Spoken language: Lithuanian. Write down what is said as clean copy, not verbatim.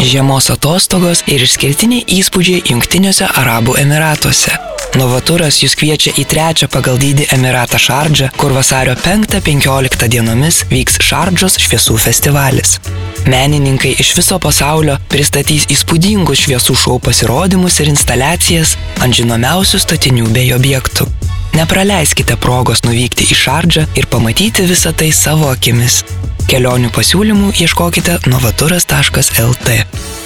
žiemos atostogos ir išskirtiniai įspūdžiai Jungtiniuose Arabų Emiratuose. Novaturas jūs kviečia į 3. pagal dydį Emiratą Šardžą, kur vasario 5-15 dienomis vyks Šardžos šviesų festivalis. Menininkai iš viso pasaulio pristatys įspūdingus šviesų šou pasirodymus ir instaliacijas ant žinomiausių statinių bei objektų. Nepraleiskite progos nuvykti į Šardžą ir pamatyti visą tai savo akimis. Kelionių pasiūlymų ieškokite novaturas.lt.